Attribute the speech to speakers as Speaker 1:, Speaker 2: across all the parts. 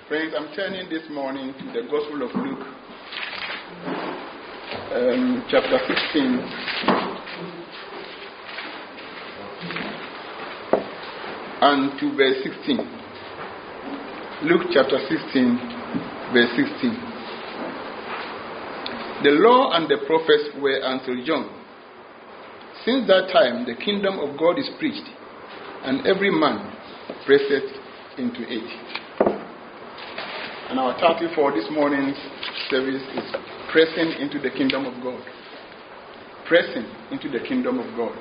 Speaker 1: Friends, I'm turning this morning to the Gospel of Luke, chapter 16. And to verse 16. Luke chapter 16, verse 16. The law and the prophets were until John. Since that time, the kingdom of God is preached, and every man presseth into it. And our title for this morning's service is Pressing into the Kingdom of God. Pressing into the Kingdom of God.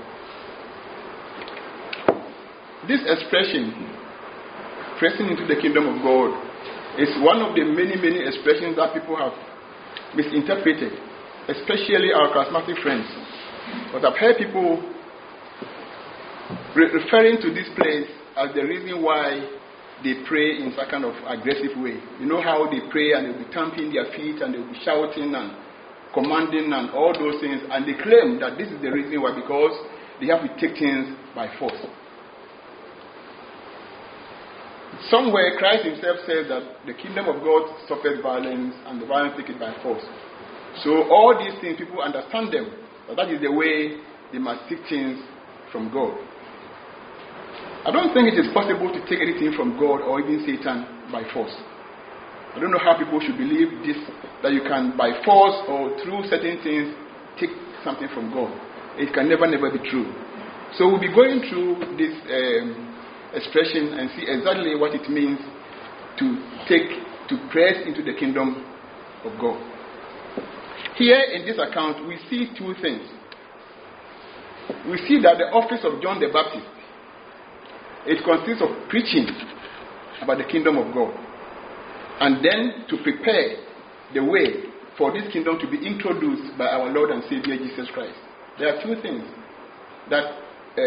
Speaker 1: This expression, pressing into the Kingdom of God, is one of the many expressions that people have misinterpreted, especially our charismatic friends. But I've heard people referring to this place as the reason why they pray in some kind of aggressive way. You know how they pray and they'll be tamping their feet and they'll be shouting and commanding and all those things, and they claim that this is the reason why, because they have to take things by force. Somewhere Christ himself says that the kingdom of God suffers violence and the violence take it by force. So all these things, people understand them, but that is the way they must take things from God. I don't think it is possible to take anything from God or even Satan by force. I don't know how people should believe this, that you can by force or through certain things take something from God. It can never be true. So we'll be going through this expression and see exactly what it means to press into the kingdom of God. Here in this account, we see two things. We see that the office of John the Baptist, it consists of preaching about the kingdom of God, and then to prepare the way for this kingdom to be introduced by our Lord and Savior Jesus Christ. There are two things that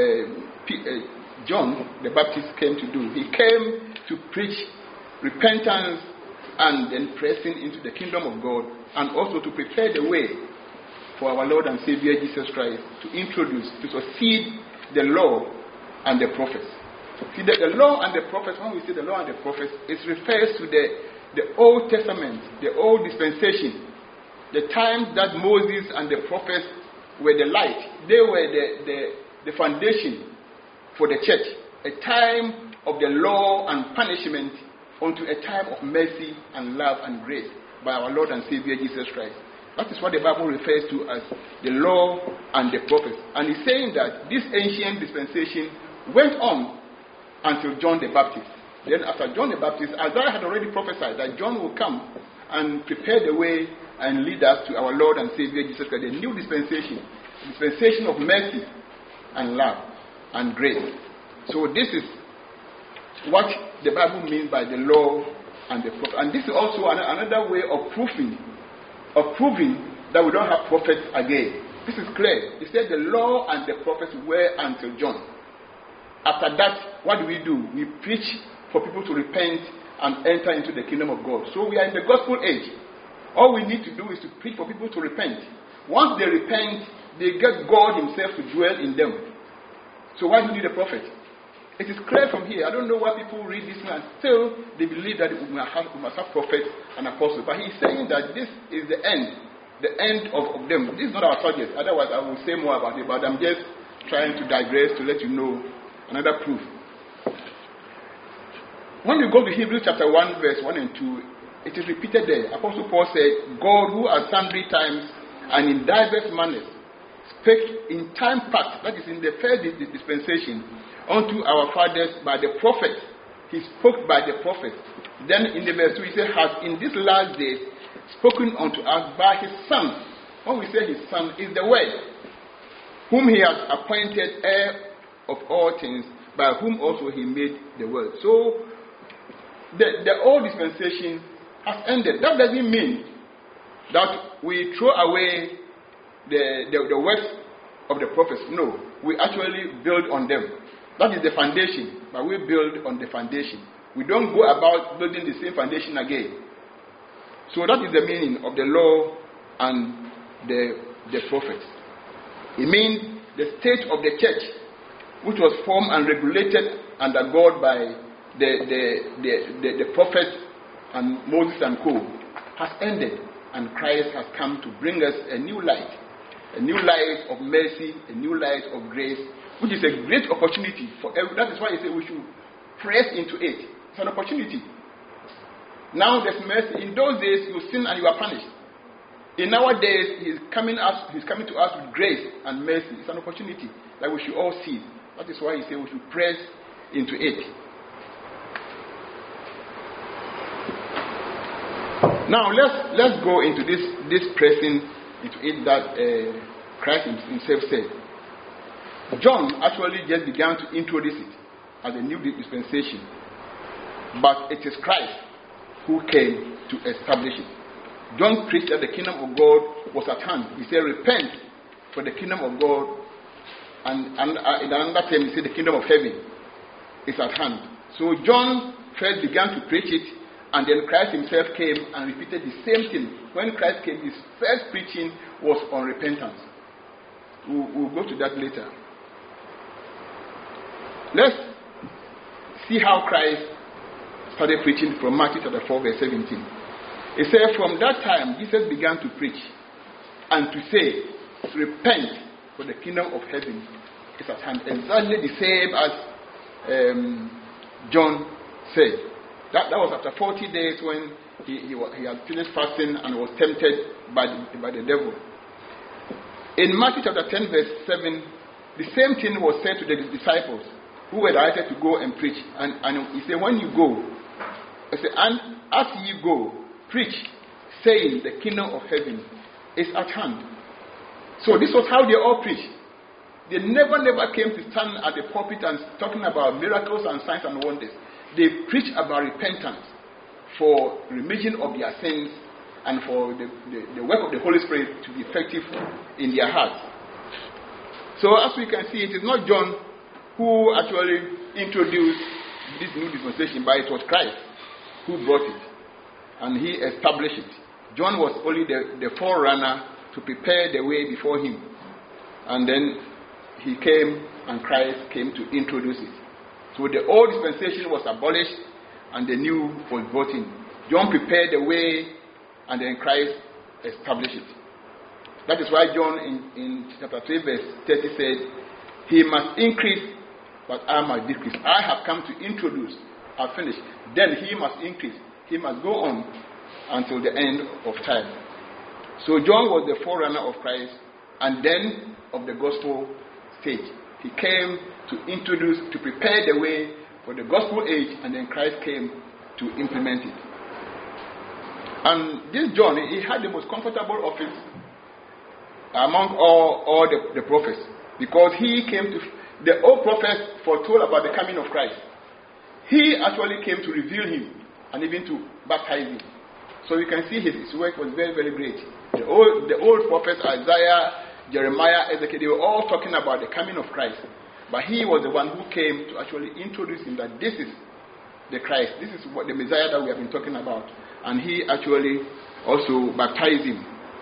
Speaker 1: John the Baptist came to do. He came to preach repentance and then pressing into the kingdom of God, and also to prepare the way for our Lord and Savior Jesus Christ to introduce, to succeed the law and the prophets. See, the law and the prophets, when we say the law and the prophets, it refers to the Old Testament, the old dispensation, the times that Moses and the prophets were the light. They were the foundation for the church. A time of the law and punishment unto a time of mercy and love and grace by our Lord and Savior Jesus Christ. That is what the Bible refers to as the law and the prophets. And it's saying that this ancient dispensation went on until John the Baptist. Then after John the Baptist, Isaiah had already prophesied that John will come and prepare the way and lead us to our Lord and Savior Jesus Christ, the new dispensation of mercy and love and grace. So this is what the Bible means by the law and the prophet. And this is also another way of proving that we don't have prophets again. This is clear. He said the law and the prophets were until John. After that, what do? We preach for people to repent and enter into the kingdom of God. So we are in the gospel age. All we need to do is to preach for people to repent. Once they repent, they get God himself to dwell in them. So why do you need a prophet? It is clear from here. I don't know why people read this and still they believe that we must have prophets and apostles. But he's saying that this is the end of them. This is not our subject. Otherwise, I will say more about it. But I'm just trying to digress to let you know another proof. When you go to Hebrews chapter 1, verse 1 and 2, it is repeated there. Apostle Paul said, God, who at sundry times and in diverse manners spake in time past, that is in the first dispensation, unto our fathers by the prophets. He spoke by the prophets. Then in the verse 2 he said, has in this last days spoken unto us by his Son. When we say his Son, is the Word, whom he has appointed heir of all things, by whom also he made the world. So the old dispensation has ended. That doesn't mean that we throw away the works of the prophets. No, we actually build on them. That is the foundation, but we build on the foundation. We don't go about building the same foundation again. So that is the meaning of the law and the prophets. It means the state of the church, which was formed and regulated under God by the prophets and Moses and co. has ended, and Christ has come to bring us a new light of mercy, a new light of grace, which is a great opportunity for every. That is why he said we should press into it. It's an opportunity. Now there's mercy. In those days you sin and you are punished. In our days he's coming to us with grace and mercy. It's an opportunity that we should all see. That is why he said we should press into it. Now let's go into this pressing into it that Christ himself said. John actually just began to introduce it as a new dispensation, but it is Christ who came to establish it. John preached that the kingdom of God was at hand. He said, repent, for the kingdom of God, and in another term he said the kingdom of heaven is at hand. So John first began to preach it, and then Christ himself came and repeated the same thing. When Christ came, his first preaching was on repentance. We'll go to that later. Let's see how Christ started preaching from Matthew chapter 4 verse 17. It says, from that time Jesus began to preach and to say, repent, for the kingdom of heaven is at hand. Exactly the same as John said. That was after 40 days when he had finished fasting and was tempted by the devil. In Matthew chapter 10 verse 7, the same thing was said to the disciples who were directed to go and preach. And he said, when you go, he said, and as you go, preach, saying the kingdom of heaven is at hand. So this was how they all preached. They never came to stand at the pulpit and talking about miracles and signs and wonders. They preached about repentance for remission of their sins and for the work of the Holy Spirit to be effective in their hearts. So as we can see, it is not John who actually introduced this new dispensation, but it was Christ who brought it and he established it. John was only the forerunner to prepare the way before him, and then he came and Christ came to introduce it. So the old dispensation was abolished and the new was brought in. John prepared the way and then Christ established it. That is why John in chapter 3 verse 30 said, he must increase but I must decrease. I have come to introduce. I've finished. Then he must increase. He must go on until the end of time. So John was the forerunner of Christ and then of the gospel stage. He came to introduce, to prepare the way for the gospel age, and then Christ came to implement it. And this John, he had the most comfortable office among all the prophets, because he came to, the old prophets foretold about the coming of Christ. He actually came to reveal him and even to baptize him. So you can see his work was very, very great. The old prophets, Isaiah, Jeremiah, Ezekiel, they were all talking about the coming of Christ. But he was the one who came to actually introduce him that this is the Christ. This is what the Messiah that we have been talking about. And he actually also baptized him.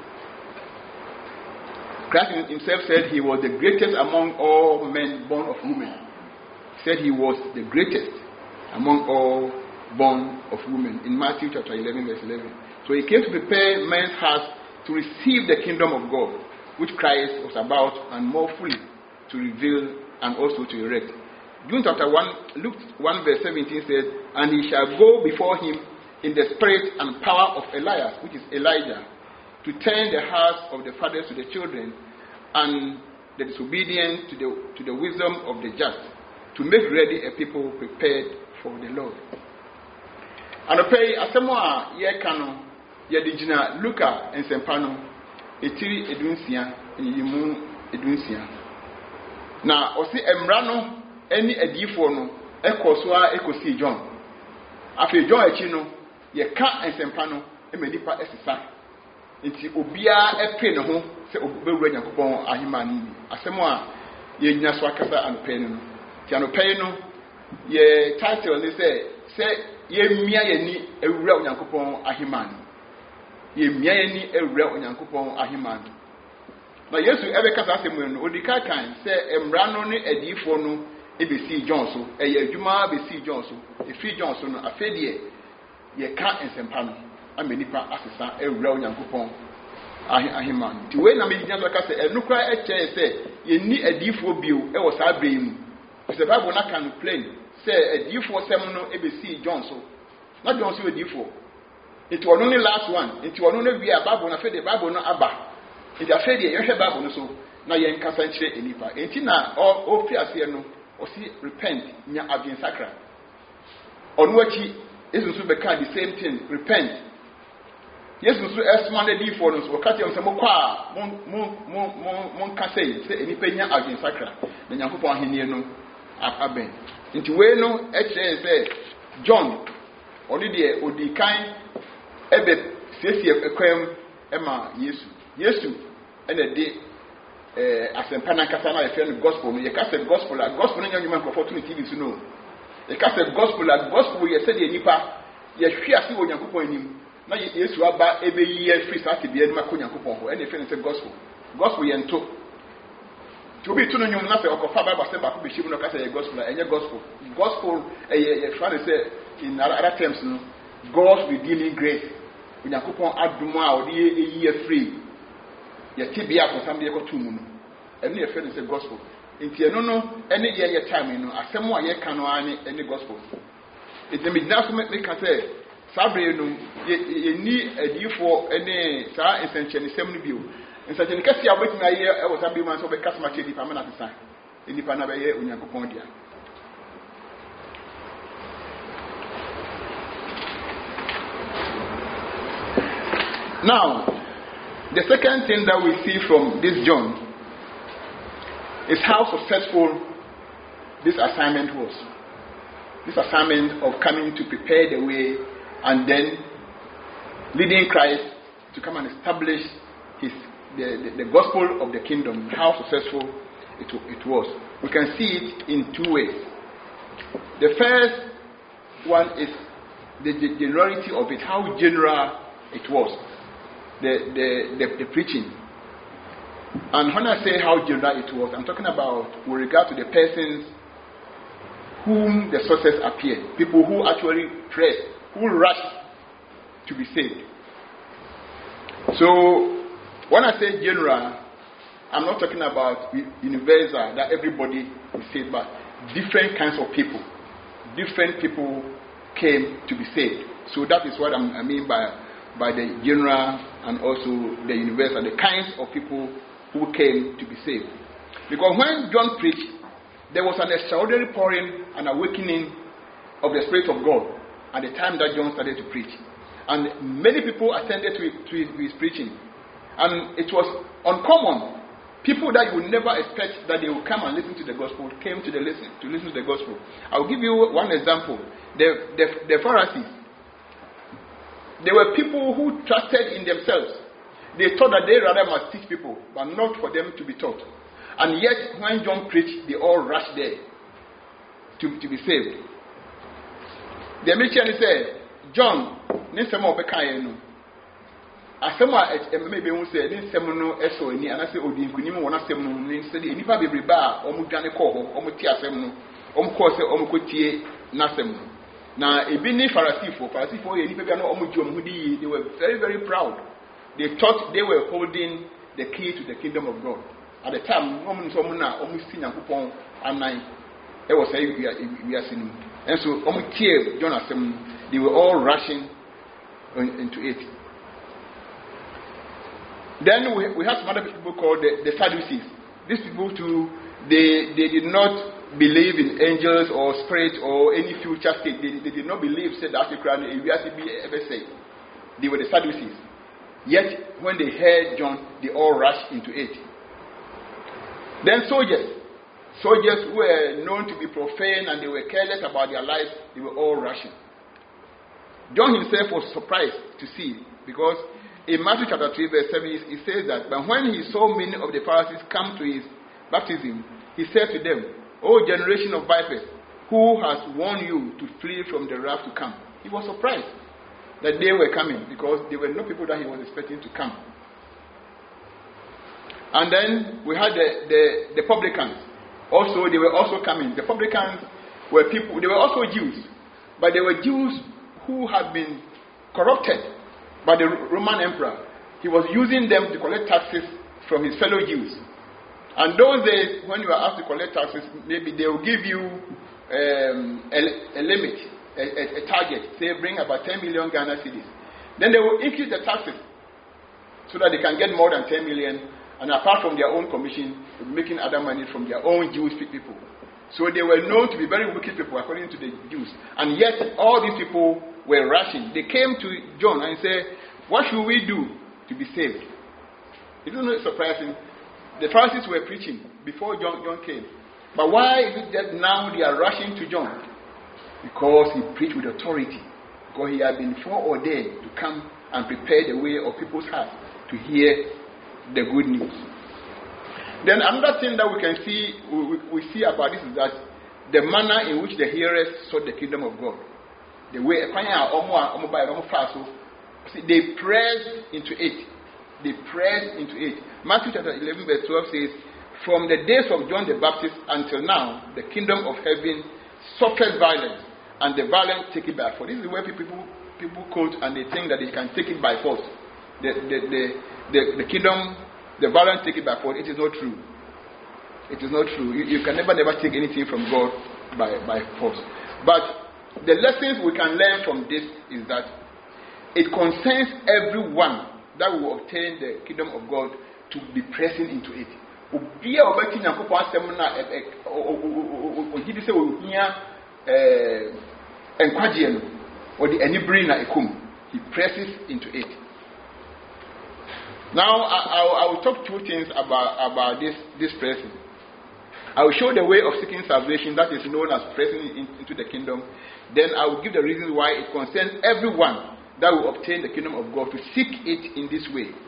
Speaker 1: Christ himself said he was the greatest among all men born of women. He said he was the greatest among all born of women in Matthew chapter 11 verse 11. So he came to prepare men's hearts to receive the kingdom of God, which Christ was about, and more fully to reveal and also to erect. Luke chapter 1, Luke 1 verse 17 says, and he shall go before him in the spirit and power of Elias, which is Elijah, to turn the hearts of the fathers to the children, and the disobedient to the wisdom of the just, to make ready a people prepared for the Lord. And pay asemwa ye kanu ye digina Luka and Sempano etiri edunsia yimu edunsia na osi emra no eni adifo no ekoso a ekosi John afi John achi no ye ka ensempa no emanipa esisa nti obia epe ne ho se obewura Yakobon ahimani bi asemwa ye nyina so akasa anpe no ti anpe no ye title ni se ye mia ye ni ewura Yakobon ahimani ye mia ye ni ewura Yakobon ahimani na Yesu ebe kasa asemu no odika kan se emra no ne adifo no ebesi John so eye adwuma besi John so efi John so no afedie ye can't ensempano. I mean, nipa asesa a real yankupon. Ahiman. To when I mean, a nuclear HA say, you need a D4 bill, it was our brain. It's a Bible not can plain. Say a D4 seminal ABC Johnson. Not Johnson with D4. It was only last one. It was only be a Bible, and I fed the Bible no Abba. It a fed the Bible so. Now you can say any part. Entina or fear no or see repent nya against sacra. On what he isn't so become the same thing. Repent. Yes, Mr. S. D4 no so catch him some kwa mon can say any penya against sacra. The Yankupon Hinia no aben. Into we no say John only the Odi kind ebe sesi ekwem ema Yesu and a day as a panakasana a friend gospel no you can say gospel no nyuma opportunity to know. You can say gospel you said nipa ye hwe ase wo Yankupon anim. Na Yesu aba ebe year free start to be any makonyankopon ho any friend say gospel yento to be to no nyum na say okofa Bible say ba ko be shim no ka say gospel enye gospel friend say in other terms no God's redeeming grace onyankopon adumo a ode year free ye tibia ko sam de ko tumu no ene ye friend say gospel enti eno no ene ye time no asem a ye ka no ani ene gospel it me na so me ka say Sabre no ye ni adifo ene sa essentially sem no bio essentially kasi abetumi aye e wo sabe man so be customer che dipa mana pesa enipa na be ye onyankopon dia. Now the second thing that we see from this John is how successful this assignment was. This assignment of coming to prepare the way and then leading Christ to come and establish the gospel of the kingdom, how successful it was. We can see it in two ways. The first one is the generality of it, how general it was, the preaching. And when I say how general it was, I'm talking about with regard to the persons whom the success appeared, people who actually pressed, who rush to be saved. So, when I say general, I'm not talking about universal, that everybody is saved, but different kinds of people. Different people came to be saved. So that is what I mean by the general and also the universal, the kinds of people who came to be saved. Because when John preached, there was an extraordinary pouring and awakening of the Spirit of God at the time that John started to preach. And many people attended to his preaching. And it was uncommon. People that you would never expect that they would come and listen to the gospel came to listen to the gospel. I'll give you one example. The Pharisees. They were people who trusted in themselves. They thought that they rather must teach people, but not for them to be taught. And yet, when John preached, they all rushed there to be saved. The American said, John, Nisemo Bekayenu. Asema maybe won't say, Nisemono Eso, and I say, Odin, Kunim, one of them, instead, Nipa Biba, Omujane Koho, Omutia Semno, Omkose, Omukotie, Nasem. Now, a bini Pharisee, they were very, very proud. They thought they were holding the key to the kingdom of God. At the time, it was we are seeing. And so, Jonathan, they were all rushing into it. Then we have some other people called the Sadducees. These people too, they did not believe in angels or spirits or any future state. They did not believe, said that they were the Sadducees. Yet, when they heard John, they all rushed into it. Then soldiers who were known to be profane and they were careless about their lives, they were all rushing. John himself was surprised to see, because in Matthew chapter 3 verse 7, he says that, but when he saw many of the Pharisees come to his baptism, he said to them, O generation of vipers, who has warned you to flee from the wrath to come? He was surprised that they were coming, because they were not people that he was expecting to come. And then we had the publicans. Also, they were also coming. The publicans were people, they were also Jews, but they were Jews who had been corrupted by the Roman emperor. He was using them to collect taxes from his fellow Jews. And those days, when you are asked to collect taxes, maybe they will give you a limit, a target. Say, bring about 10 million Ghana cedis. Then they will increase the taxes so that they can get more than 10 million. And apart from their own commission, they'll be making other money from their own Jewish people. So they were known to be very wicked people according to the Jews. And yet, all these people were rushing. They came to John and said, what should we do to be saved? Isn't it surprising? The Pharisees were preaching before John came. But why is it that now they are rushing to John? Because he preached with authority. Because he had been foreordained to come and prepare the way of people's hearts to hear the good news. Then another thing that we can see, we see about this is that the manner in which the hearers sought the kingdom of God. The way they pressed into it. They pressed into it. Matthew chapter 11 verse 12 says, from the days of John the Baptist until now, the kingdom of heaven suffers violence, and the violent take it by force. This is where people quote and they think that they can take it by force. The kingdom, the violent take it by force. It is not true. It is not true. You can never take anything from God by force. But the lessons we can learn from this is that it concerns everyone that will obtain the kingdom of God to be pressing into it. He presses into it. Now I will talk two things about this pressing. I will show the way of seeking salvation that is known as pressing into the kingdom. Then I will give the reasons why it concerns everyone that will obtain the kingdom of God to seek it in this way.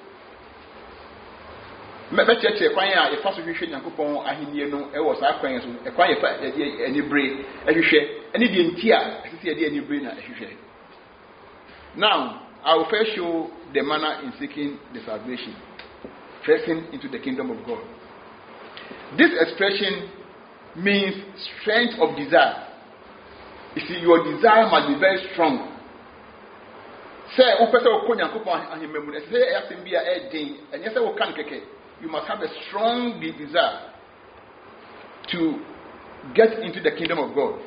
Speaker 1: Now, I will first show the manner in seeking the salvation, pressing into the kingdom of God. This expression means strength of desire. You see, your desire must be very strong. You must have a strong desire to get into the kingdom of God.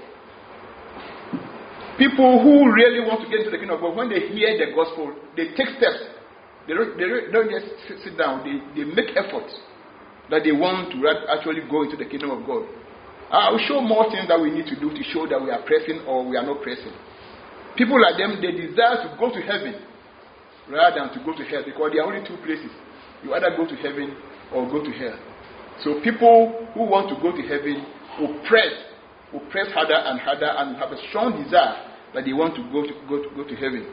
Speaker 1: People who really want to get into the kingdom of God, when they hear the gospel, they take steps. They don't just sit down. They make efforts that they want to actually go into the kingdom of God. I will show more things that we need to do to show that we are pressing or we are not pressing. People like them, they desire to go to heaven rather than to go to hell, because there are only two places. You either go to heaven or go to hell. So people who want to go to heaven will press harder and harder and have a strong desire that they want to go to heaven.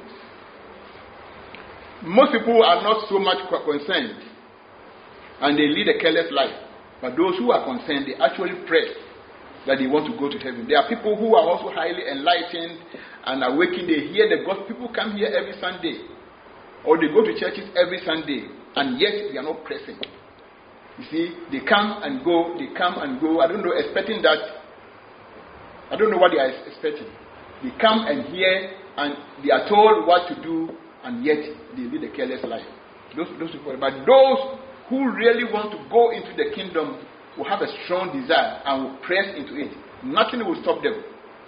Speaker 1: Most people are not so much concerned and they lead a careless life. But those who are concerned, they actually press that they want to go to heaven. There are people who are also highly enlightened and awakened. They hear the gospel. People come here every Sunday, or they go to churches every Sunday, and yet they are not pressing. You see, they come and go. I don't know, expecting that. I don't know what they are expecting. They come and hear, and they are told what to do, and yet they lead a careless life. Those people. But those who really want to go into the kingdom will have a strong desire and will press into it. Nothing will stop them.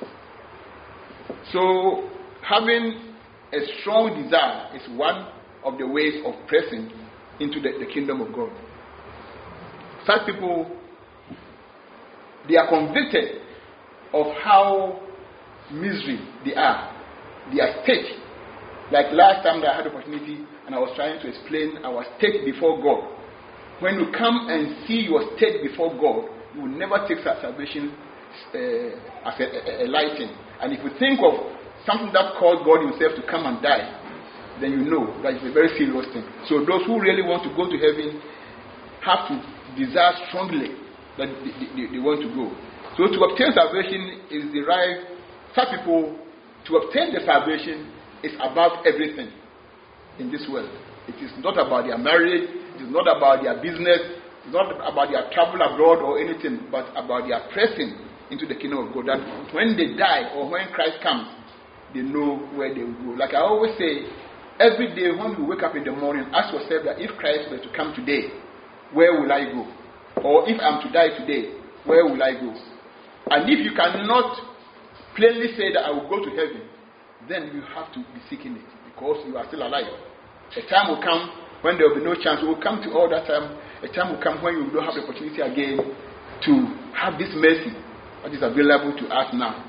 Speaker 1: So, having a strong desire is one of the ways of pressing into the kingdom of God. Such people, they are convicted of how misery they are. Their state. Like last time that I had the opportunity and I was trying to explain our state before God. When you come and see your state before God, you will never take salvation as a light thing. And if you think of something that caused God himself to come and die, then you know that it's a very serious thing. So those who really want to go to heaven have to desire strongly that they want to go. So to obtain salvation is derived, some people, to obtain the salvation is about everything in this world. It is not about their marriage, it is not about their business, it's not about their travel abroad or anything, but about their pressing into the kingdom of God. That when they die or when Christ comes, they know where they will go. Like I always say, every day when you wake up in the morning, ask yourself that if Christ were to come today, where will I go? Or if I'm to die today, where will I go? And if you cannot plainly say that I will go to heaven, then you have to be seeking it because you are still alive. A time will come when there will be no chance. We will come to all that time. A time will come when you don't have the opportunity again to have this mercy that is available to us now.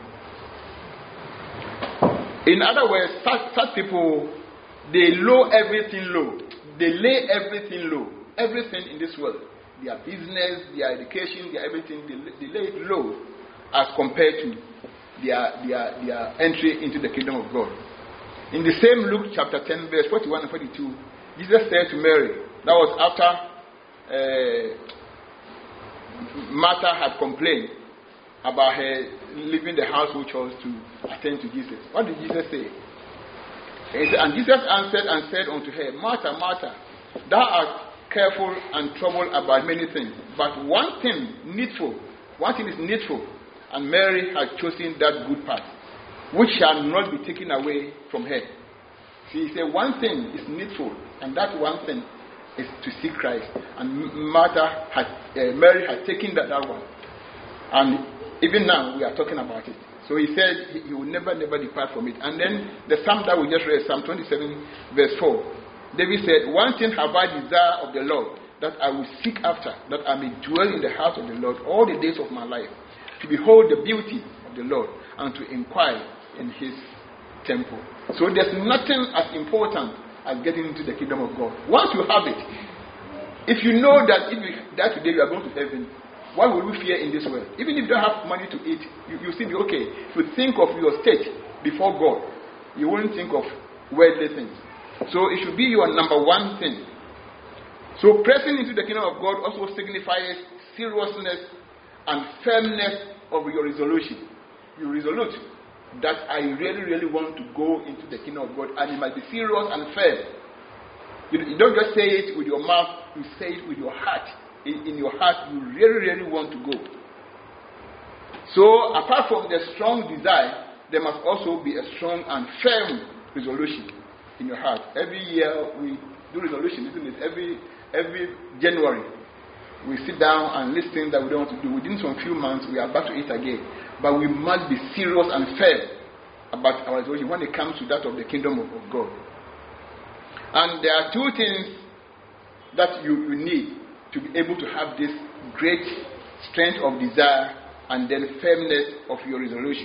Speaker 1: In other words, such people, they low everything low. They lay everything low. Everything in this world, their business, their education, their everything, they lay it low as compared to their entry into the kingdom of God. In the same Luke chapter 10, verse 41 and 42, Jesus said to Mary, that was after Martha had complained about her leaving the household chores to attend to Jesus. What did Jesus say? He said, and Jesus answered and said unto her, Martha, Martha, thou art careful and troubled about many things, but one thing is needful, and Mary had chosen that good part, which shall not be taken away from her. See, he said one thing is needful, and that one thing is to seek Christ. And Mary had taken that one. And even now we are talking about it. So he said he will never depart from it. And then the psalm that we just read, Psalm 27, verse 4. David said, one thing have I desire of the Lord, that I will seek after, that I may dwell in the house of the Lord all the days of my life, to behold the beauty of the Lord, and to inquire in his temple. So there's nothing as important as getting into the kingdom of God. Once you have it, if you know that if you die today, you are going to heaven, what will we fear in this world? Even if you don't have money to eat, you still be okay. If you think of your state before God, you won't think of worldly things. So it should be your number one thing. So pressing into the kingdom of God also signifies seriousness and firmness of your resolution. You resolute that I really want to go into the kingdom of God, and it must be serious and firm. You don't just say it with your mouth, you say it with your heart. In your heart, you really want to go. So apart from the strong desire, there must also be a strong and firm resolution in your heart. Every year we do resolution, isn't it? Every January we sit down and list things that we don't want to do. Within some few months we are back to it again. But we must be serious and firm about our resolution when it comes to that of the kingdom of God. And there are two things that you need to be able to have this great strength of desire and then firmness of your resolution.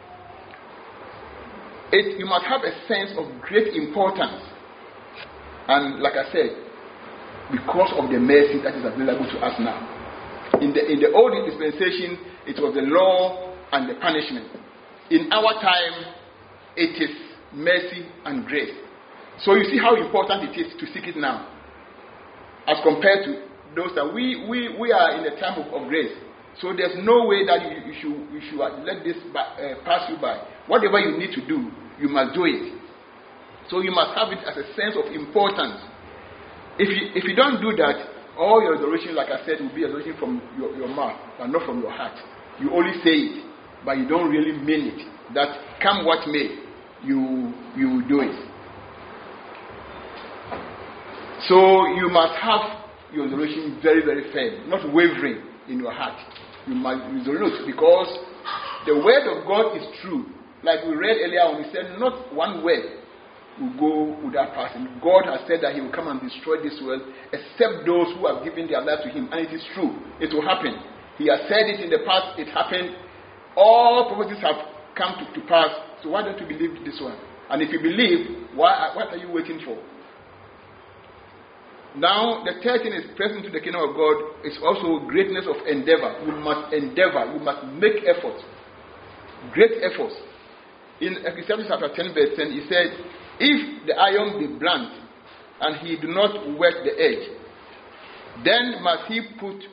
Speaker 1: You must have a sense of great importance. And like I said, because of the mercy that is available to us now. In the old dispensation, it was the law and the punishment. In our time, it is mercy and grace. So you see how important it is to seek it now, as compared to those that we are in a time of grace. So there's no way that you should let this pass you by. Whatever you need to do, you must do it. So you must have it as a sense of importance. If you don't do that, all your resolution, like I said, will be a resolution from your mouth, but not from your heart. You only say it, but you don't really mean it. That come what may, you will do it. So you must have your resolution very firm, not wavering in your heart. You must resolute, because the word of God is true. Like we read earlier on, he said, not one word will go without passing. God has said that he will come and destroy this world except those who have given their life to him. And it is true. It will happen. He has said it in the past. It happened. All prophecies have come to pass. So why don't you believe this one? And if you believe, what are you waiting for? Now, the third thing is pressing to the kingdom of God is also greatness of endeavor. You must endeavor. You must make efforts. Great efforts. In Ecclesiastes chapter 10 verse 10, he said, if the iron be blunt, and he do not wet the edge, then must he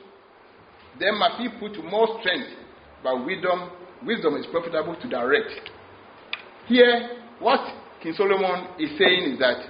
Speaker 1: put more strength, but wisdom is profitable to direct. Here, what King Solomon is saying is that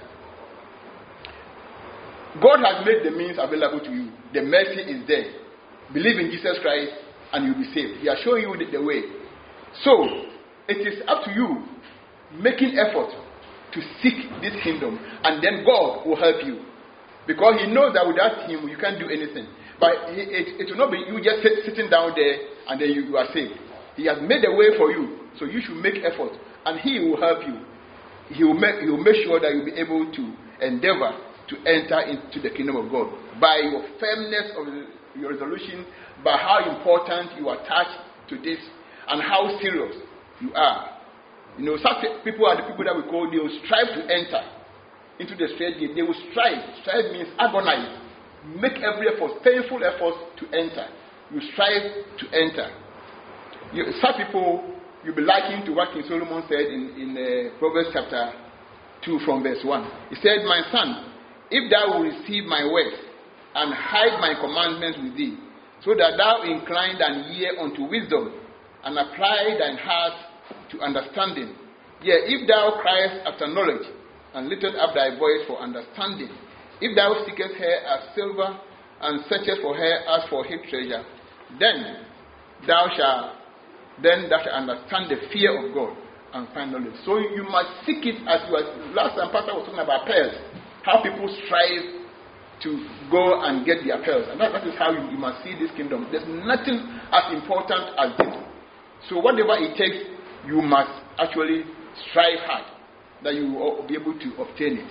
Speaker 1: God has made the means available to you. The mercy is there. Believe in Jesus Christ and you'll be saved. He has shown you the way. So, it is up to you making effort to seek this kingdom, and then God will help you. Because he knows that without him, you can't do anything. But it will not be you just sitting down there and then you are saved. He has made a way for you, so you should make effort, and he will help you. He will make sure that you'll be able to endeavor to enter into the kingdom of God by your firmness of your resolution, by how important you attach to this, and how serious you are. You know, such people are the people that we call, they will strive to enter into the straight gate. They will strive. Strive means agonize. Make every effort, painful efforts to enter. You strive to enter. Such people, you'll be likened to what King Solomon said in Proverbs chapter 2 from verse 1. He said, "My son, if thou wilt receive my words and hide my commandments with thee, so that thou incline thine ear unto wisdom and apply thine heart to understanding. Yea, if thou criest after knowledge and liftest up thy voice for understanding, if thou seekest her as silver and searchest for her as for hid treasure, then thou shalt understand the fear of God and find knowledge." So you must seek it, as you are. Last time Pastor was talking about pearls, how people strive to go and get their pearls, and that is how you must see this kingdom. There's nothing as important as this. So whatever it takes, you must actually strive hard that you will be able to obtain it.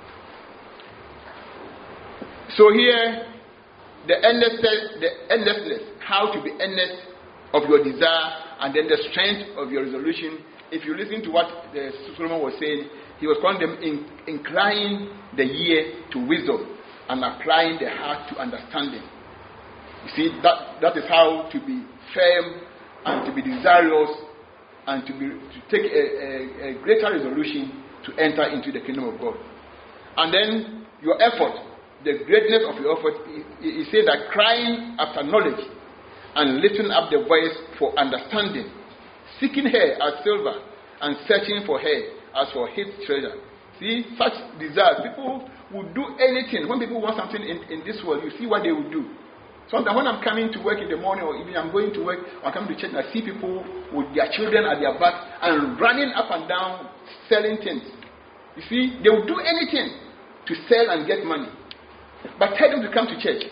Speaker 1: So here, the endlessness, how to be earnest of your desire, and then the strength of your resolution. If you listen to what Solomon was saying, he was calling them inclining the ear to wisdom and applying the heart to understanding. You see, that is how to be firm and to be desirous and to take a greater resolution to enter into the kingdom of God. And then your effort, the greatness of your effort, he said that crying after knowledge and lifting up the voice for understanding, seeking her as silver and searching for her as for hid treasure. See, such desires, people will do anything. When people want something in this world, you see what they will do. Sometimes when I'm coming to work in the morning, or even I'm going to work, or I'm coming to church, and I see people with their children at their back and running up and down selling things. You see, they will do anything to sell and get money. But tell them to come to church.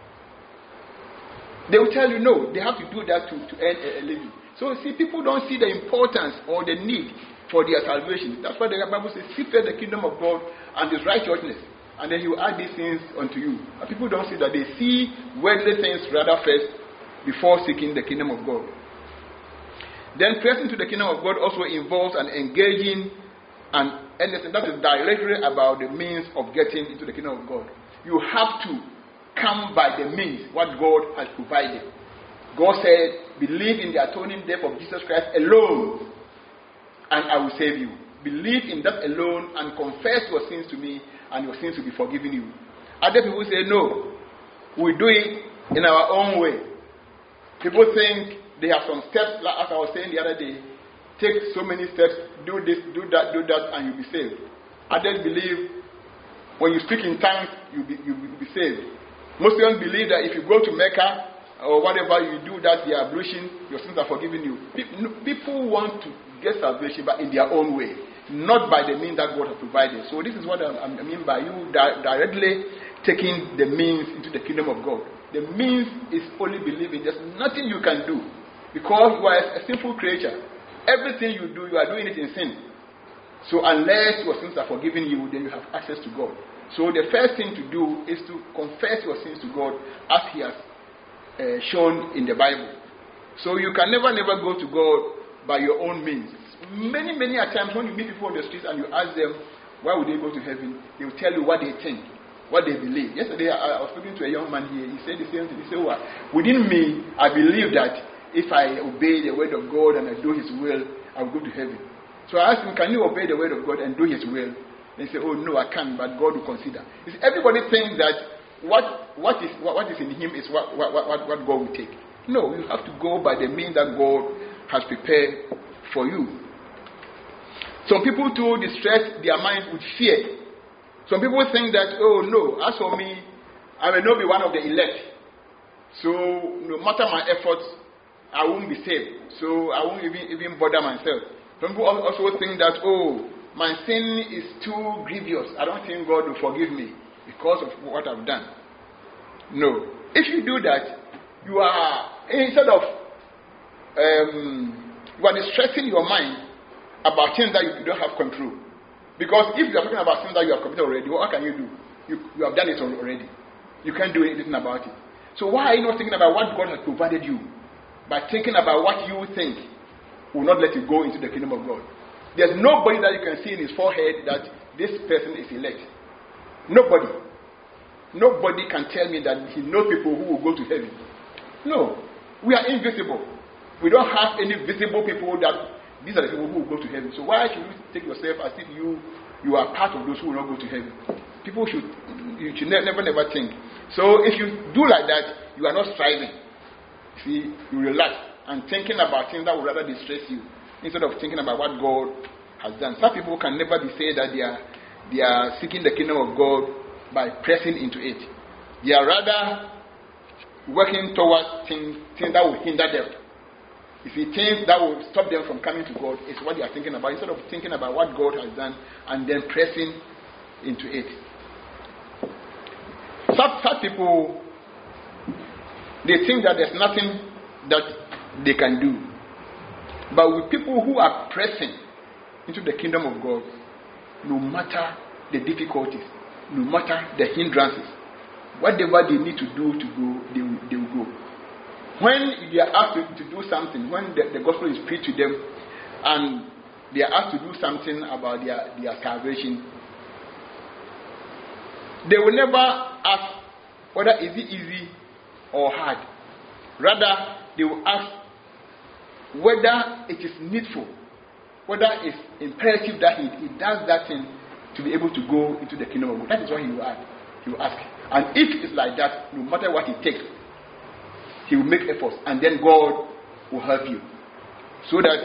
Speaker 1: They will tell you no, they have to do that to earn a living. So see, people don't see the importance or the need for their salvation. That's why the Bible says, "Seek first the kingdom of God and his righteousness, and then he will add these things unto you." But people don't see that. They see worldly things rather first before seeking the kingdom of God. Then pressing to the kingdom of God also involves an engaging and anything that is directly about the means of getting into the kingdom of God. You have to come by the means what God has provided. God said, "Believe in the atoning death of Jesus Christ alone, and I will save you." Believe in that alone and confess your sins to me, and your sins will be forgiven you. Other people say, "No, we do it in our own way." People think they have some steps, like as I was saying the other day, take so many steps, do this, do that, and you'll be saved. Others believe when you speak in tongues, you'll be saved. Muslims believe that if you go to Mecca or whatever you do, that the ablution, your sins are forgiven you. People want to get salvation, but in their own way, not by the means that God has provided. So this is what I mean by you directly taking the means into the kingdom of God. The means is only believing. There's nothing you can do because you are a sinful creature. Everything you do, you are doing it in sin. So unless your sins are forgiven you, then you have access to God. So the first thing to do is to confess your sins to God as he has shown in the Bible. So you can never go to God by your own means. Many a times when you meet people on the streets and you ask them why would they go to heaven, they will tell you what they think, what they believe. Yesterday I was speaking to a young man here. He said the same thing. He said, "Well, within me, I believe that if I obey the word of God and I do his will, I will go to heaven." So I asked him, "Can you obey the word of God and do his will?" And he said, "Oh no, I can't, but God will consider." You see, everybody thinks that what is in him is what God will take. No, you have to go by the means that God has prepared for you. Some people too distress their minds with fear. Some people think that, "Oh no, as for me, I will not be one of the elect. So no matter my efforts, I won't be saved. So I won't even bother myself." Some people also think that, oh, my sin is too grievous. I don't think God will forgive me because of what I've done. No. If you do that, you are, instead of, you are distressing your mind about things that you don't have control. Because if you are talking about things that you have committed already, what can you do? You have done it already. You can't do anything about it. So why are you not thinking about what God has provided you? By thinking about what you think will not let you go into the kingdom of God. There's nobody that you can see in his forehead that this person is elect. Nobody. Nobody can tell me that he knows people who will go to heaven. No. We are invisible. We don't have any visible people that these are the people who will go to heaven. So why should you take yourself as if you are part of those who will not go to heaven? You should never think. So if you do like that, you are not striving. See, you relax and thinking about things that would rather distress you instead of thinking about what God has done. Some people can never be said that they are seeking the kingdom of God by pressing into it. They are rather working towards things that will hinder them. You see, things that will stop them from coming to God is what they are thinking about, instead of thinking about what God has done and then pressing into it. Some people, they think that there's nothing that they can do. But with people who are pressing into the kingdom of God, no matter the difficulties, no matter the hindrances, whatever they need to do to go, they will go. When they are asked to do something, when the gospel is preached to them, and they are asked to do something about their salvation, they will never ask whether is it easy or hard. Rather, they will ask whether it is needful, whether it's imperative that he does that thing to be able to go into the kingdom of God. That is what he will ask. He will ask. And if it's like that, no matter what he takes, he will make efforts, and then God will help you. So that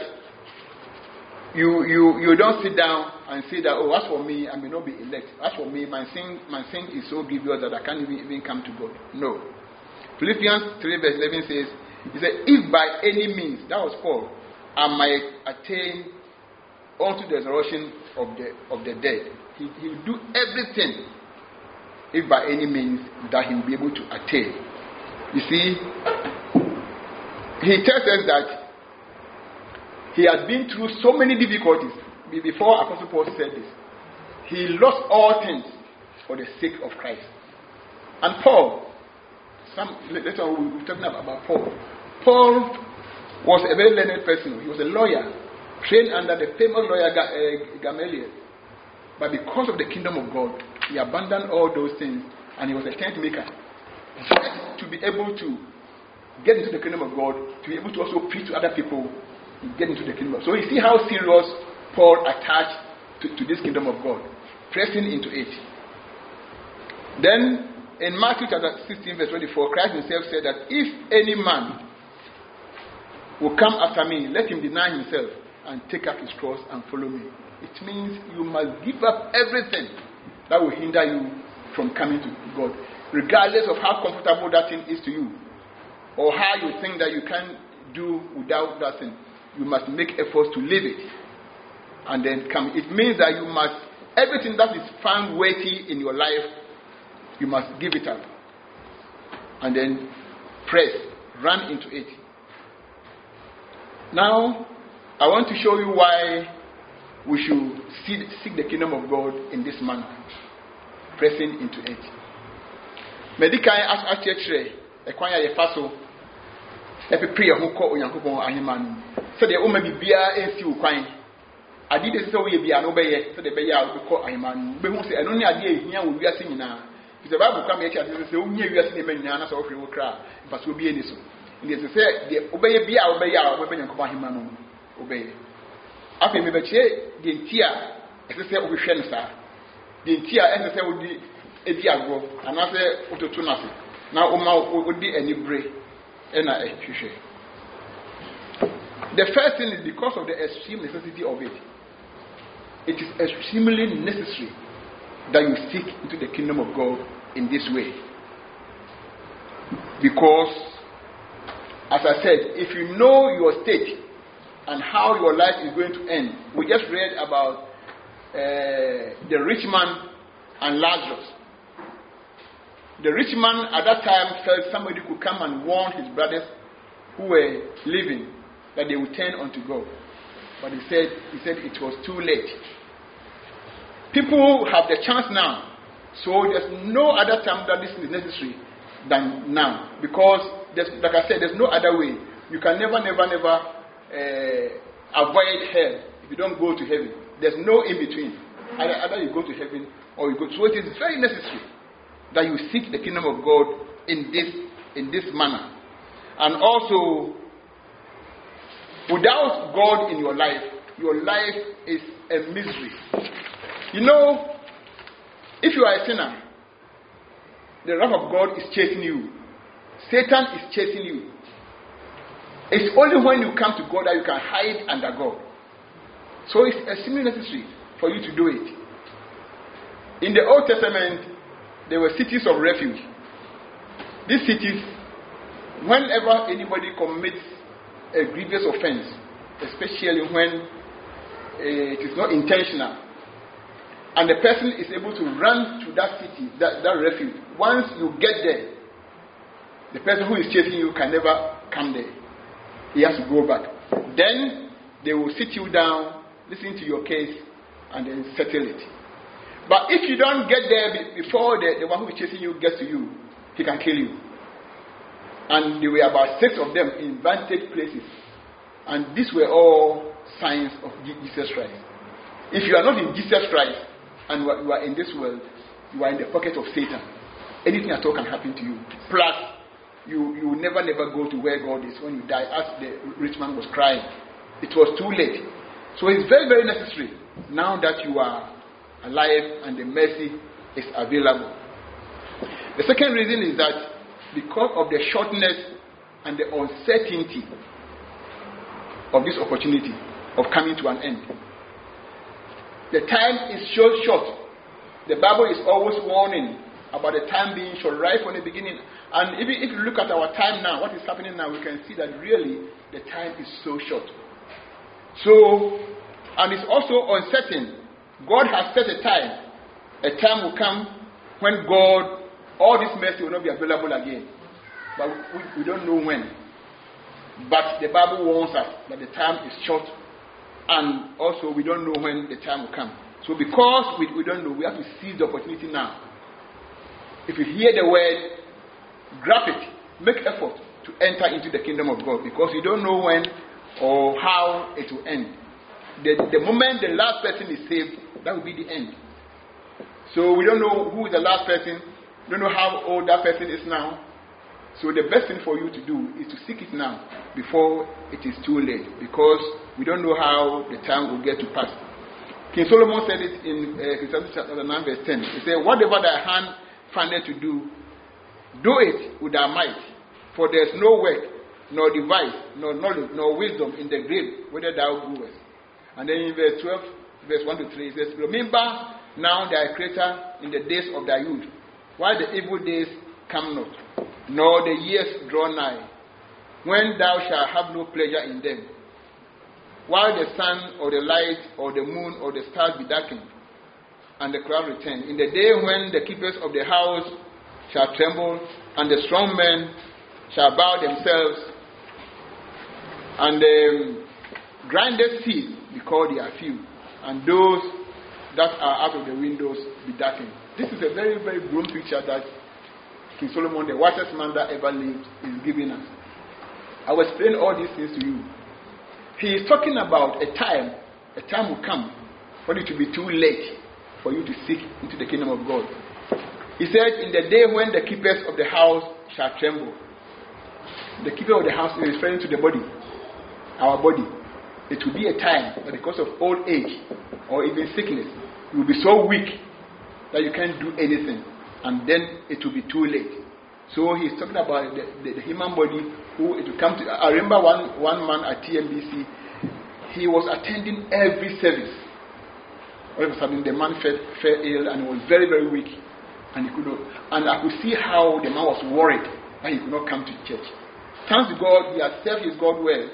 Speaker 1: you don't sit down and say that, oh, as for me, I may not be elect. As for me, my sin is so grievous that I can't even come to God. No. Philippians 3 verse 11 says, he said, if by any means, that was Paul, I might attain unto the resurrection of the dead. He will do everything, if by any means, that he will be able to attain. You see, he tells us that he has been through so many difficulties. Before Apostle Paul said this, he lost all things for the sake of Christ. And Paul, later on we'll be talking about Paul. Paul was a very learned person. He was a lawyer, trained under the famous lawyer Gamaliel. But because of the kingdom of God, he abandoned all those things, and he was a tent maker. Just to be able to get into the kingdom of God, to be able to also preach to other people, get into the kingdom. So you see how serious Paul attached to this kingdom of God, pressing into it. Then in Matthew chapter 16 verse 24, Christ himself said that if any man will come after me, let him deny himself and take up his cross and follow me. It means you must give up everything that will hinder you from coming to God, regardless of how comfortable that thing is to you, or how you think that you can do without that thing. You must make efforts to live it and then come. It means that you must, everything that is found weighty in your life, you must give it up and then press, run into it. Now, I want to show you why we should seek the kingdom of God in this manner, pressing into it. Medikai as church ekwanya ye faso epepe ho ko onyankopon ahemanu so de o ma bibia ensi ukwan ade de se wo ye bia no beye so de beye a wo ko ahemanu be hu se eno ne ade ehia wo wiase nyina the Bible come here to say unya wiase ne manya na so wo hwe wo kra faso bi eni so ndi se de obeye bia obeye a wo be nyankopon ahemanu obeye afi me beche de ntia ese se wo hwe no sa de ntia ese se wo di edi agro anase ototo na se na oma odi anibre na ehwehwe. The first thing is because of the extreme necessity of it. It is extremely necessary that you seek into the kingdom of God in this way. Because, as I said, if you know your state and how your life is going to end. We just read about the rich man and Lazarus. The rich man at that time felt somebody could come and warn his brothers who were living that they would turn unto God. But he said it was too late. People have the chance now. So there's no other time that this is necessary than now. Because, like I said, there's no other way. You can never avoid hell if you don't go to heaven. There's no in between. Either you go to heaven or you go. So it is very necessary that you seek the kingdom of God in this manner. And also, without God in your life is a misery. You know, if you are a sinner, the wrath of God is chasing you. Satan is chasing you. It's only when you come to God that you can hide under God. So it's extremely necessary for you to do it. In the Old Testament, there were cities of refuge. These cities, whenever anybody commits a grievous offense, especially when it is not intentional, and the person is able to run to that city, that refuge, once you get there, the person who is chasing you can never come there. He has to go back. Then they will sit you down, listen to your case, and then settle it. But if you don't get there before the one who is chasing you gets to you, he can kill you. And there were about 6 of them in vantage places. And these were all signs of Jesus Christ. If you are not in Jesus Christ and you are in this world, you are in the pocket of Satan. Anything at all can happen to you. Plus, you will never go to where God is when you die, as the rich man was crying. It was too late. So it's very, very necessary now that you are alive and the mercy is available. The second reason is that because of the shortness and the uncertainty of this opportunity of coming to an end. The time is so short. The Bible is always warning about the time being short right from the beginning. And even if you look at our time now, what is happening now, we can see that really the time is so short. So, and it's also uncertain. God has set a time. A time will come when God, all this mercy will not be available again. But we don't know when. But the Bible warns us that the time is short. And also we don't know when the time will come. So because we don't know, we have to seize the opportunity now. If you hear the word, grab it. Make effort to enter into the kingdom of God. Because you don't know when or how it will end. The moment the last person is saved, that will be the end. So we don't know who is the last person. We don't know how old that person is now. So the best thing for you to do is to seek it now before it is too late. Because we don't know how the time will get to pass. King Solomon said it in Ecclesiastes chapter 9 verse 10. He said, whatever thy hand findeth to do it with thy might. For there is no work, nor device, nor knowledge, nor wisdom in the grave, whether thou goest. And then in verse 12, verse 1 to 3, it says, remember now thy Creator in the days of thy youth, while the evil days come not, nor the years draw nigh, when thou shalt have no pleasure in them, while the sun or the light or the moon or the stars be darkened, and the cloud return, in the day when the keepers of the house shall tremble, and the strong men shall bow themselves, and the grinded seed, because they are few, and those that are out of the windows be darkened. This is a very, very grim picture that King Solomon, the wisest man that ever lived, is giving us. I will explain all these things to you. He is talking about a time will come when it will be too late for you to seek into the kingdom of God. He said, in the day when the keepers of the house shall tremble. The keeper of the house is referring to the body, our body. It will be a time that because of old age or even sickness, you will be so weak that you can't do anything. And then it will be too late. So he's talking about the human body who it will come to. I remember one man at TMBC, he was attending every service. All of a sudden the man fell ill and was very, very weak. And he could not, and I could see how the man was worried that he could not come to church. Thanks to God, he had served his God well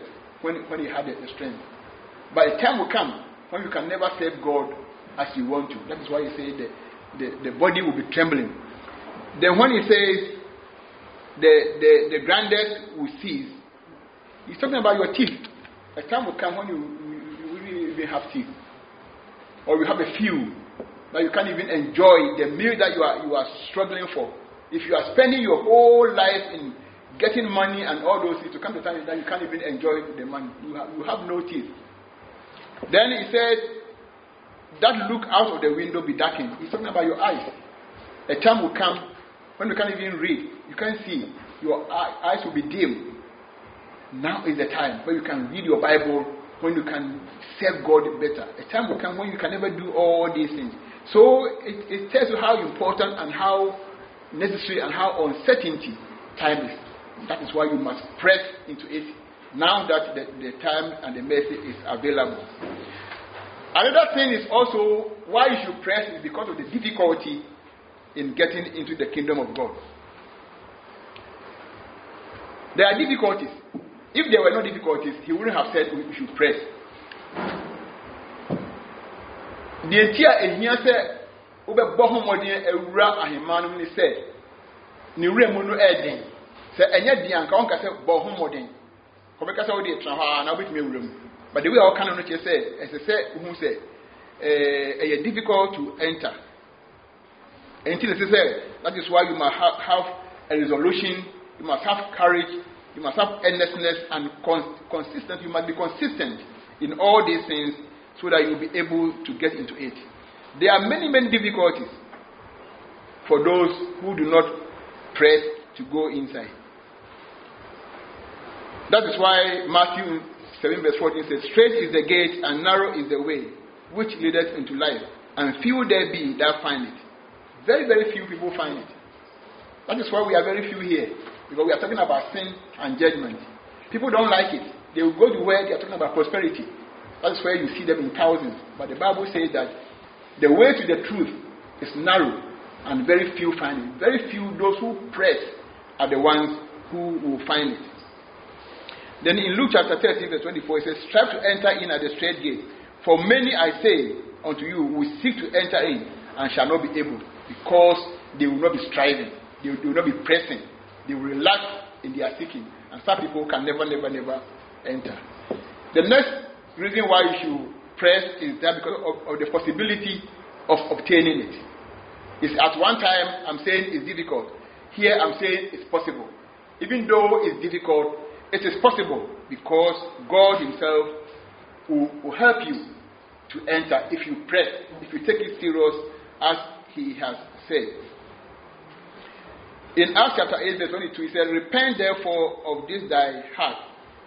Speaker 1: when you had the strength. But a time will come when you can never serve God as you want to. That is why he said the body will be trembling. Then when he says the grandest will cease, he's talking about your teeth. A time will come when you really even have teeth, or you have a few that you can't even enjoy the meal that you are struggling for. If you are spending your whole life in getting money and all those things, to come to time that you can't even enjoy the money. You have no teeth. Then he said, that look out of the window be darkened. He's talking about your eyes. A time will come when you can't even read, you can't see, your eyes will be dim. Now is the time where you can read your Bible, when you can serve God better. A time will come when you can never do all these things. So it tells you how important and how necessary and how uncertainty time is. That is why you must press into it now that the time and the mercy is available. Another thing is also why you should press is because of the difficulty in getting into the kingdom of God. There are difficulties. If there were no difficulties, he wouldn't have said we should press. The entire here said, Ube Bohomodian Eura Ahimanum said, Niremuno Eden. Say, and yet the uncle said, Bohomodin. Comeka saw the Traha, now with me room. But the way our canon say, as I said, who say, a difficult to enter. Until it says, that is why you must have a resolution, you must have courage, you must have earnestness and consistent. You must be consistent in all these things so that you'll be able to get into it. There are many, many difficulties for those who do not press to go inside. That is why Matthew 7 verse 14 says, straight is the gate and narrow is the way which leadeth into life, and few there be that find it. Very, very few people find it. That is why we are very few here, because we are talking about sin and judgment. People don't like it. They will go to where they are talking about prosperity. That is where you see them in thousands. But the Bible says that the way to the truth is narrow, and very few find it. Very few, those who press, are the ones who will find it. Then in Luke chapter 13 verse 24 it says, strive to enter in at the straight gate. For many, I say unto you, will seek to enter in and shall not be able, because they will not be striving, they will not be pressing, they will relax in their seeking, and some people can never enter. The next reason why you should press is that because of the possibility of obtaining it. It's at one time I'm saying it's difficult. Here I'm saying it's possible. Even though it's difficult, it is possible because God himself will help you to enter if you press, if you take it serious as he has said. In Acts chapter 8 verse 22 he said, repent therefore of this thy heart.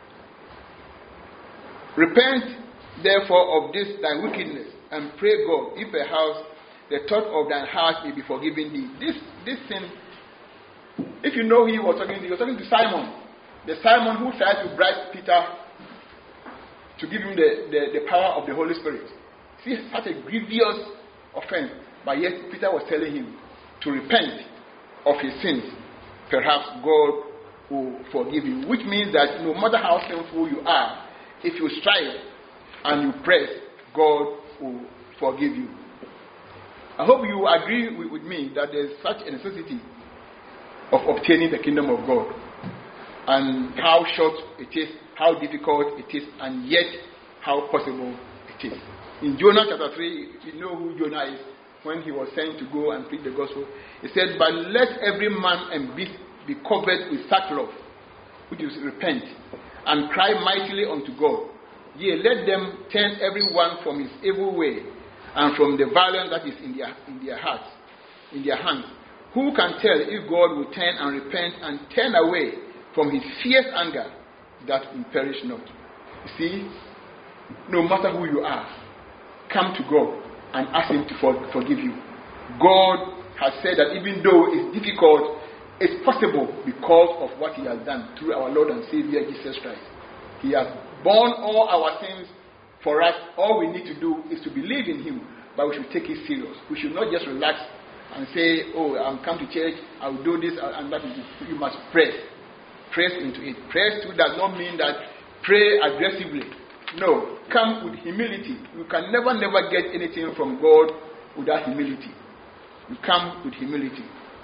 Speaker 1: Repent therefore of this thy wickedness, and pray God, if perhaps the thought of thine heart may be forgiven thee. This sin, if you know he was talking to Simon. The Simon who tried to bribe Peter to give him the power of the Holy Spirit. See, such a grievous offense, but yet Peter was telling him to repent of his sins. Perhaps God will forgive you. Which means that no matter how sinful you are, if you strive and you press, God will forgive you. I hope you agree with me that there is such a necessity of obtaining the kingdom of God, and how short it is, how difficult it is, and yet how possible it is. In Jonah chapter 3, you know who Jonah is. When he was sent to go and preach the gospel, he said, but let every man and beast be covered with sackcloth, which is repent, and cry mightily unto God. Yea, let them turn every one from his evil way, and from the violence that is in their hearts, in their hands. Who can tell if God will turn and repent and turn away from his fierce anger, that will perish not? You see, no matter who you are, come to God and ask him to forgive you. God has said that even though it's difficult, it's possible because of what he has done through our Lord and Savior Jesus Christ. He has borne all our sins for us. All we need to do is to believe in him, but we should take it serious. We should not just relax and say, oh, I'm come to church, I will do this and that. You must press into it. Press too does not mean that pray aggressively. No, come with humility. You can never get anything from God without humility. You come with humility.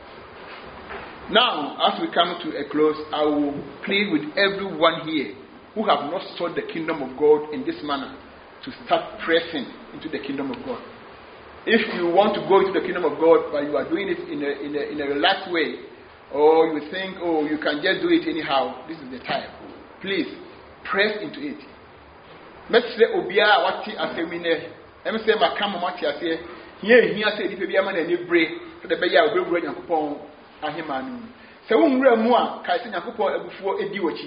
Speaker 1: Now, as we come to a close, I will plead with everyone here who have not sought the kingdom of God in this manner to start pressing into the kingdom of God. If you want to go into the kingdom of God, but you are doing it in a relaxed way, or you think, oh, you can just do it anyhow, this is the time. Please, press into it. Let's say, Obia, what I say, I'm saying, my come, what I say, here, say, if you are a break, for the Baya will bring a coupon, Ahimanu. So, when we are more, Kaisina coupon before a duochi.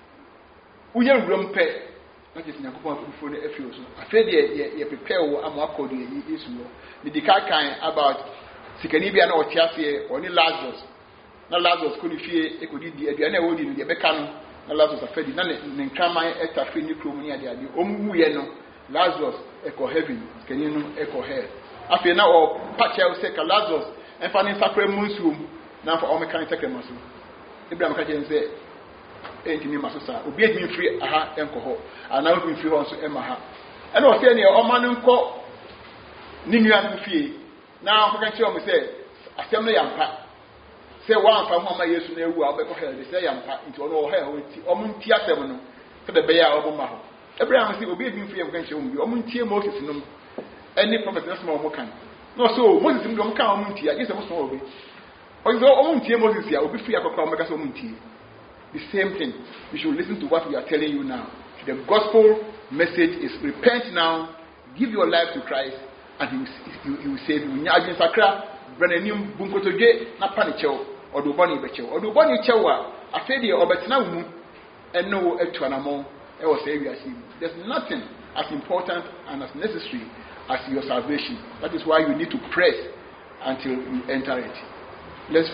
Speaker 1: We are room pay. That is Nakupa before the FUs. I feel you prepare Amako is the Dikakai about Sikanibian or Tiasie or Lazarus. No Lazarus could fear it could be the Adriana Wood in the Becano, no Lazarus are fed in Nankama et a free Cromia, the Omueno, Lazarus echo heaven, Canino echo hair. I feel now or Pachel Seka Lazarus and finding sacred moon's now for all mechanic sacrament. Abraham Kajan said, Entini Masusa, obey me free aha enkoho, and now be free also emaha. And was saying, O man, unco Ninian fee. Now, I can tell me, say, Assembly Yampa. Say one from home, my years to know who I'll be called, they say Yampa into all hell with Omuntia Semono for the Bayer of Omaha. Abraham said, obey me free of Ganshon, Omuntia Moses in any prophet, no small can. No, so Moses in Gomka Omuntia, I guess I was small. Or is all Omuntia Moses here will be free of Omuntia. The same thing. You should listen to what we are telling you now. The gospel message is repent now, give your life to Christ, and He will save you. Nyajin sakra, Brenanium Bunkotoge, na panicho, or do bonny becho, or do bonny chewa, a fedi or betna and no etuanamo, or savior. There's nothing as important and as necessary as your salvation. That is why you need to press until you enter it. Let's